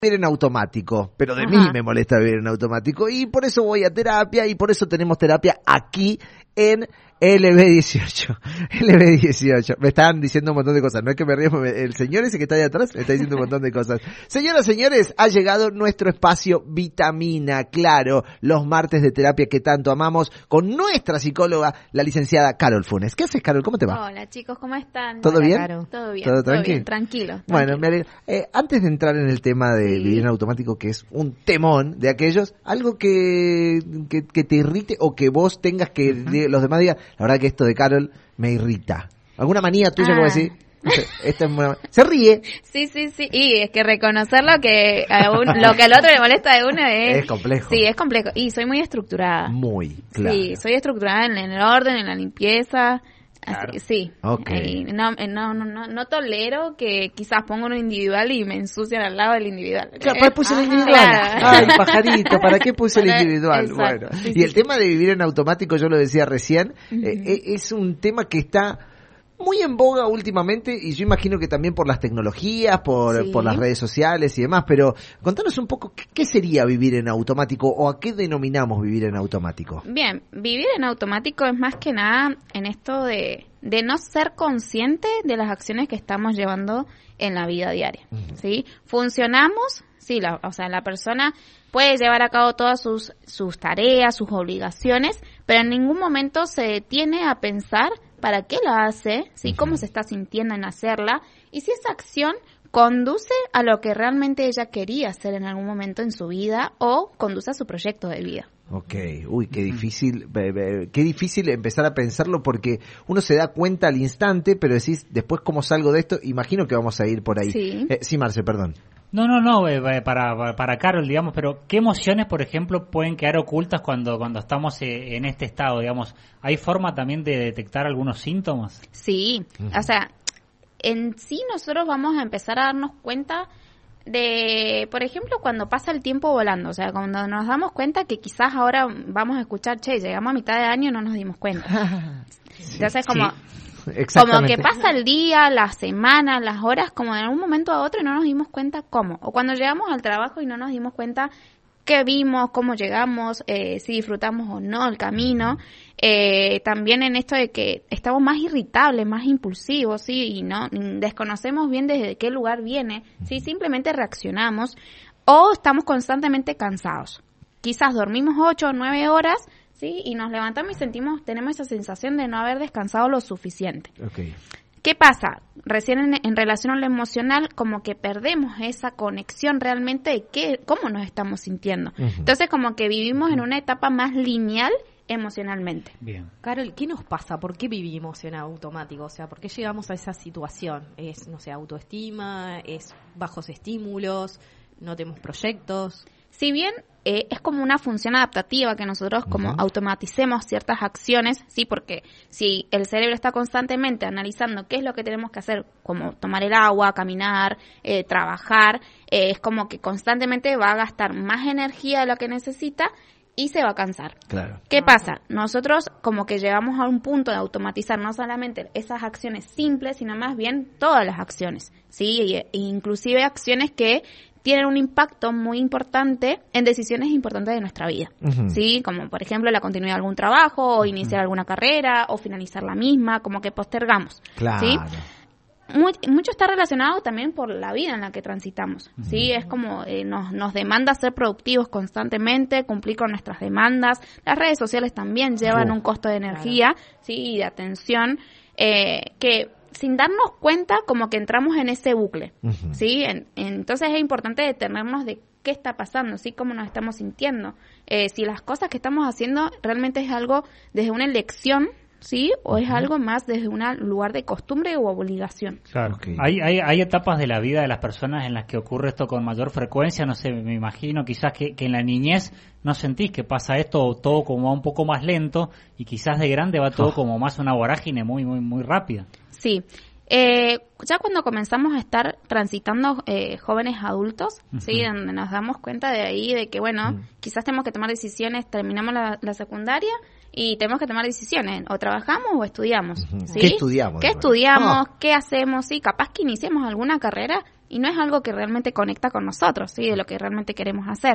vivir en automático, pero de mí me molesta vivir en automático y por eso voy a terapia y por eso tenemos terapia aquí en LB18. LB18. Me están diciendo un montón de cosas. No es que me río, el señor ese que está ahí atrás me está diciendo un montón de cosas. Señoras, señores, ha llegado nuestro espacio Vitamina, claro, los martes de terapia que tanto amamos, con nuestra psicóloga, la licenciada Carol Funes. ¿Qué haces, Carol? ¿Cómo te va? Hola, chicos, ¿cómo están? ¿Todo Hola, bien? Caro. Todo bien. ¿Todo tranquilo? Bien, tranquilo. Bueno, me alegra. Antes de entrar en el tema de vivir en automático, que es un temón de aquellos, algo que te irrite o que vos tengas que los demás digan, la verdad que esto de Carol me irrita. ¿Alguna manía tuya como decir? No sé, esta es se ríe. Sí. Y es que reconocer lo que al otro le molesta de uno es complejo. Sí, es complejo. Y soy muy estructurada. Muy, claro. Sí, soy estructurada en el orden, en la limpieza. Claro. Así, sí. Okay. No tolero que quizás pongo uno individual y me ensucian al lado del individual. Claro, ¿para qué puse el individual? Claro. Ay, pajarito, ¿para qué puse el individual? Exacto. Bueno, Sí, y el tema de vivir en automático, yo lo decía recién, es un tema que está muy en boga últimamente y yo imagino que también por las tecnologías, por las redes sociales y demás, pero contanos un poco qué sería vivir en automático o a qué denominamos vivir en automático. Bien, vivir en automático es más que nada en esto de no ser consciente de las acciones que estamos llevando en la vida diaria, ¿sí? Funcionamos, sí, la persona puede llevar a cabo todas sus tareas, sus obligaciones, pero en ningún momento se detiene a pensar para qué la hace, ¿sí? Cómo se está sintiendo en hacerla y si esa acción conduce a lo que realmente ella quería hacer en algún momento en su vida o conduce a su proyecto de vida. Okay, uy, qué difícil empezar a pensarlo porque uno se da cuenta al instante, pero decís, después cómo salgo de esto, imagino que vamos a ir por ahí. Sí, Marce, perdón. No, para Carol, digamos, pero ¿qué emociones, por ejemplo, pueden quedar ocultas cuando estamos en este estado, digamos? ¿Hay forma también de detectar algunos síntomas? Sí, o sea, en sí nosotros vamos a empezar a darnos cuenta de, por ejemplo, cuando pasa el tiempo volando, o sea, cuando nos damos cuenta que quizás ahora vamos a escuchar, llegamos a mitad de año y no nos dimos cuenta. Entonces, como que pasa el día, la semana, las horas, como de un momento a otro y no nos dimos cuenta cómo. O cuando llegamos al trabajo y no nos dimos cuenta qué vimos, cómo llegamos, si disfrutamos o no el camino. También en esto de que estamos más irritables, más impulsivos, ¿sí? Y no desconocemos bien desde qué lugar viene, ¿sí? Simplemente reaccionamos o estamos constantemente cansados. Quizás dormimos 8 o 9 horas, ¿sí? Y nos levantamos y tenemos esa sensación de no haber descansado lo suficiente. Okay. ¿Qué pasa? Recién en relación a lo emocional, como que perdemos esa conexión realmente de cómo nos estamos sintiendo. Entonces, como que vivimos en una etapa más lineal emocionalmente. Bien. Carol, ¿qué nos pasa? ¿Por qué vivimos en automático? O sea, ¿por qué llegamos a esa situación? ¿Es, no sé, autoestima? ¿Es bajos estímulos? ¿No tenemos proyectos? Si bien es como una función adaptativa que nosotros como automaticemos ciertas acciones, sí, porque si el cerebro está constantemente analizando qué es lo que tenemos que hacer, como tomar el agua, caminar, trabajar, es como que constantemente va a gastar más energía de lo que necesita y se va a cansar. Claro. ¿Qué pasa? Nosotros como que llegamos a un punto de automatizar no solamente esas acciones simples, sino más bien todas las acciones, ¿sí? E inclusive acciones que tienen un impacto muy importante en decisiones importantes de nuestra vida, ¿sí? Como, por ejemplo, la continuidad de algún trabajo, o iniciar alguna carrera, o finalizar la misma, como que postergamos, claro. ¿sí? Mucho está relacionado también por la vida en la que transitamos, ¿sí? Es como nos demanda ser productivos constantemente, cumplir con nuestras demandas. Las redes sociales también llevan un costo de energía, ¿sí? Y de atención, que sin darnos cuenta como que entramos en ese bucle, ¿sí? Entonces es importante detenernos de qué está pasando, ¿sí? Cómo nos estamos sintiendo. Si las cosas que estamos haciendo realmente es algo desde una elección, ¿sí? O es algo más desde un lugar de costumbre u obligación. Claro. Okay. Hay etapas de la vida de las personas en las que ocurre esto con mayor frecuencia, no sé, me imagino quizás que en la niñez no sentís que pasa esto todo como un poco más lento y quizás de grande va todo como más una vorágine muy, muy, muy rápida. Sí. Ya cuando comenzamos a estar transitando jóvenes adultos, ¿sí? Donde nos damos cuenta de ahí de que, bueno, quizás tenemos que tomar decisiones, terminamos la secundaria y tenemos que tomar decisiones, o trabajamos o estudiamos. ¿Sí? ¿Qué estudiamos? ¿Qué estudiamos? ¿Qué hacemos? Sí, capaz que iniciemos alguna carrera y no es algo que realmente conecta con nosotros, ¿sí? De lo que realmente queremos hacer.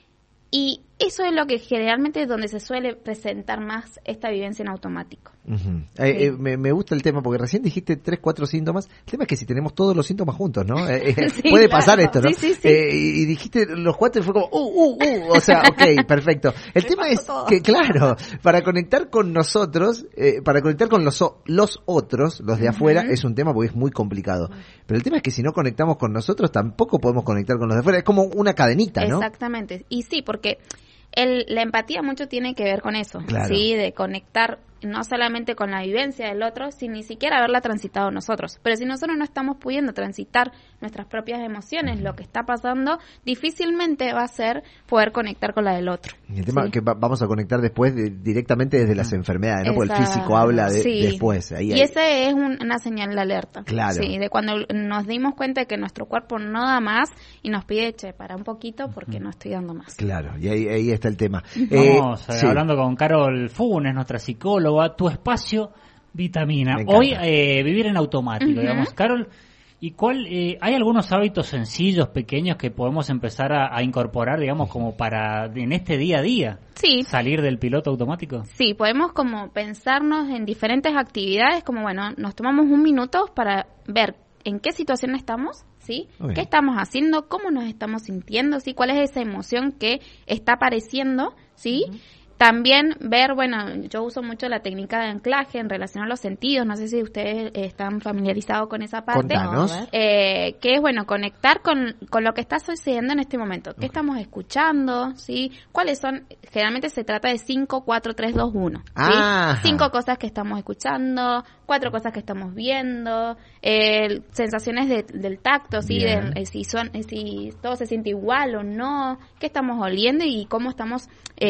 Y eso es lo que generalmente es donde se suele presentar más esta vivencia en automático. Uh-huh. Me gusta el tema porque recién dijiste 3, 4 síntomas. El tema es que si tenemos todos los síntomas juntos, ¿no? Sí, puede claro. pasar esto, ¿no? Sí. Y dijiste los 4 y fue como, o sea, ok, perfecto. El tema es que, claro, para conectar con nosotros, para conectar con los otros, los de afuera, es un tema porque es muy complicado. Pero el tema es que si no conectamos con nosotros, tampoco podemos conectar con los de afuera. Es como una cadenita, ¿no? Exactamente. Y sí, porque la empatía mucho tiene que ver con eso, Claro. ¿sí? De conectar no solamente con la vivencia del otro, sin ni siquiera haberla transitado nosotros. Pero si nosotros no estamos pudiendo transitar nuestras propias emociones, lo que está pasando, difícilmente va a ser poder conectar con la del otro. Y el tema ¿sí? que vamos a conectar después directamente desde las enfermedades, ¿no? Porque el Exacto. físico habla Sí. después. Y ese es una señal de alerta. Claro. Sí, de cuando nos dimos cuenta de que nuestro cuerpo no da más y nos pide, che, para un poquito porque no estoy dando más. Claro, y ahí está el tema. Vamos Sí. hablando con Carol Funes, nuestra psicóloga, Tu Espacio Vitamina. Me encanta. Hoy vivir en automático, digamos. Carol, ¿y hay algunos hábitos sencillos, pequeños que podemos empezar a incorporar, digamos, como para en este día a día Sí. salir del piloto automático? Sí, podemos como pensarnos en diferentes actividades, como bueno, nos tomamos un minuto para ver en qué situación estamos, ¿sí? Muy bien. ¿Qué estamos haciendo? ¿Cómo nos estamos sintiendo? ¿Sí? ¿Cuál es esa emoción que está apareciendo? ¿Sí? También ver, bueno, yo uso mucho la técnica de anclaje en relación a los sentidos, no sé si ustedes están familiarizados con esa parte. Contanos. Que es, bueno, conectar con lo que está sucediendo en este momento. ¿Qué estamos escuchando? ¿Sí? ¿Cuáles son? Generalmente se trata de 5, 4, 3, 2, 1. ¿sí? Ajá. 5 cosas que estamos escuchando, 4 cosas que estamos viendo, sensaciones del tacto, ¿sí? Bien. Si todo se siente igual o no, qué estamos oliendo y cómo estamos,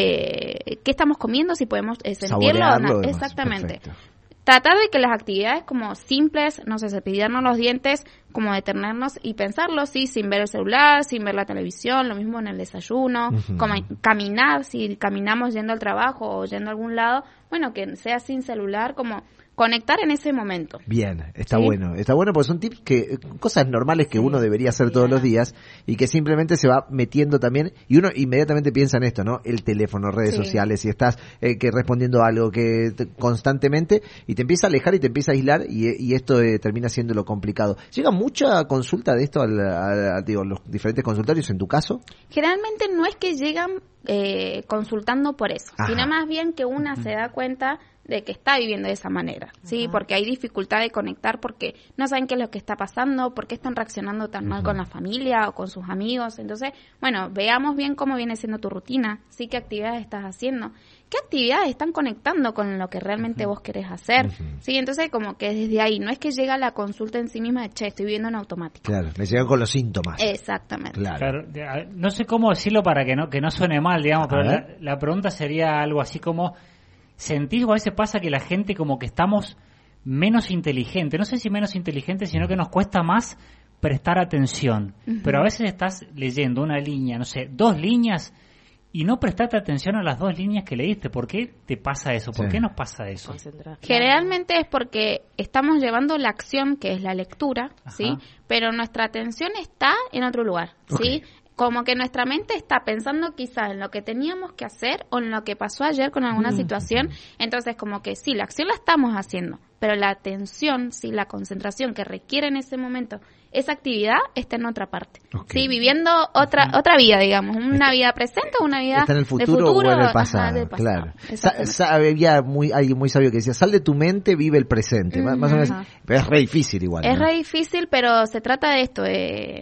qué estamos comiendo, si podemos sentirlo o Saborearlo, no. demás. Exactamente. Perfecto. Tratar de que las actividades como simples, no sé, cepillarnos los dientes, como detenernos y pensarlo, sí, sin ver el celular, sin ver la televisión, lo mismo en el desayuno, como caminar, si caminamos yendo al trabajo o yendo a algún lado, bueno, que sea sin celular, como conectar en ese momento. Bien, está ¿Sí? bueno porque son tips cosas normales que uno debería hacer todos los días y que simplemente se va metiendo también y uno inmediatamente piensa en esto, ¿no? El teléfono, redes Sí. sociales, si estás que respondiendo algo que constantemente y te empieza a alejar y te empieza a aislar y esto termina siendo lo complicado. ¿Llega mucha consulta de esto digo, los diferentes consultorios en tu caso? Generalmente no es que llegan consultando por eso, Ajá. sino más bien que una se da cuenta de que está viviendo de esa manera, ¿sí? Porque hay dificultad de conectar porque no saben qué es lo que está pasando, por qué están reaccionando tan mal con la familia o con sus amigos. Entonces, bueno, veamos bien cómo viene siendo tu rutina, ¿sí? ¿Qué actividades estás haciendo? ¿Qué actividades están conectando con lo que realmente vos querés hacer? ¿Sí? Entonces, como que desde ahí, no es que llega la consulta en sí misma de, che, estoy viviendo en automático. Claro, me llegan con los síntomas. Exactamente. Claro. Claro, no sé cómo decirlo para que no suene mal, digamos, A pero ver. la pregunta sería algo así como, ¿sentís o a veces pasa que la gente como que estamos menos inteligentes? No sé si menos inteligentes, sino que nos cuesta más prestar atención. Pero a veces estás leyendo una línea, no sé, 2 líneas y no prestaste atención a las 2 líneas que leíste. ¿Por qué te pasa eso? ¿Por Sí. qué nos pasa eso? Concentrar. Generalmente es porque estamos llevando la acción, que es la lectura, ¿sí? Ajá. Pero nuestra atención está en otro lugar, ¿sí? Como que nuestra mente está pensando quizás en lo que teníamos que hacer o en lo que pasó ayer con alguna situación. Entonces, como que sí, la acción la estamos haciendo, pero la atención, sí, la concentración que requiere en ese momento esa actividad está en otra parte. Ok. Sí, viviendo otra vida, digamos, una vida presente o una vida ¿Está en el de futuro o en el ajá, pasado? del pasado. Claro. Exactamente. Había alguien muy sabio que decía, sal de tu mente, vive el presente. Más o menos, Ajá. pero es re difícil igual. Es ¿no? re difícil, pero se trata de esto,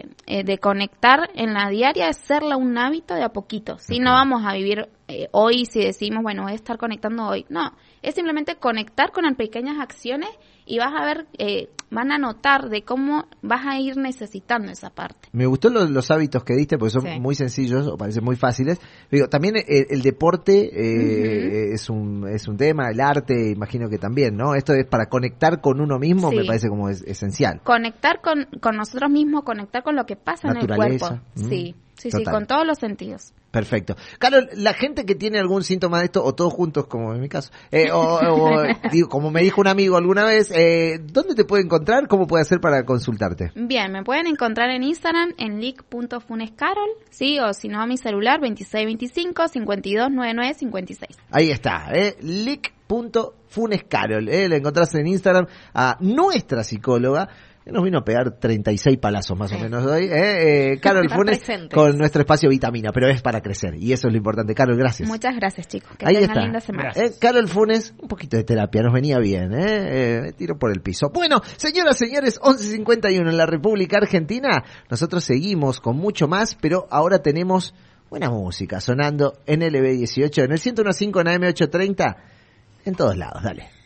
de conectar en la diaria, de hacerla un hábito de a poquito. ¿Sí? Ok. No vamos a vivir hoy si decimos, bueno, voy a estar conectando hoy. No, es simplemente conectar con las pequeñas acciones y vas a ver van a notar de cómo vas a ir necesitando esa parte. Me gustó los hábitos que diste, porque son Sí. muy sencillos o parecen muy fáciles. Digo, también el deporte es un tema, el arte, imagino que también, ¿no? Esto es para conectar con uno mismo, Sí. me parece como es esencial. Conectar con nosotros mismos, conectar con lo que pasa en el Naturaleza. cuerpo. Sí, sí, Total. con todos los sentidos. Perfecto. Carol, la gente que tiene algún síntoma de esto, o todos juntos, como en mi caso, digo, como me dijo un amigo alguna vez, ¿dónde te puede encontrar? ¿Cómo puede hacer para consultarte? Bien, me pueden encontrar en Instagram en lic.funescarol, sí, o si no a mi celular 2625-5299-56. Ahí está, lic.funescarol, la encontrás en Instagram a nuestra psicóloga, que nos vino a pegar 36 palazos más o menos hoy, Carol Están Funes, presentes. con nuestro espacio vitamina, pero es para crecer, y eso es lo importante. Carol, gracias. Muchas gracias, chicos. Que Ahí tengan está. linda semana. Gracias. Carol Funes, un poquito de terapia, nos venía bien, me tiro por el piso. Bueno, señoras, señores, 11:51 en la República Argentina, nosotros seguimos con mucho más, pero ahora tenemos buena música sonando en LB18, en el 101.5 en AM830, en todos lados, dale.